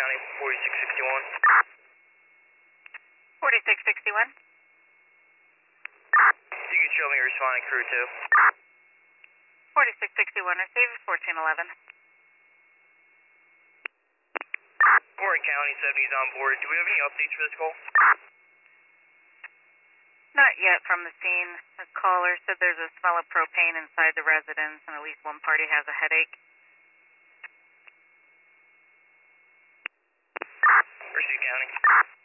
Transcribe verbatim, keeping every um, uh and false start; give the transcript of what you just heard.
County, forty-six sixty-one. forty-six sixty-one. You can show me your responding crew too. forty-six sixty-one, receive fourteen eleven. Warren County, seventies on board. Do we have any updates for this call? Not yet from the scene. The caller said there's a smell of propane inside the residence and at least one party has a headache. Receive County.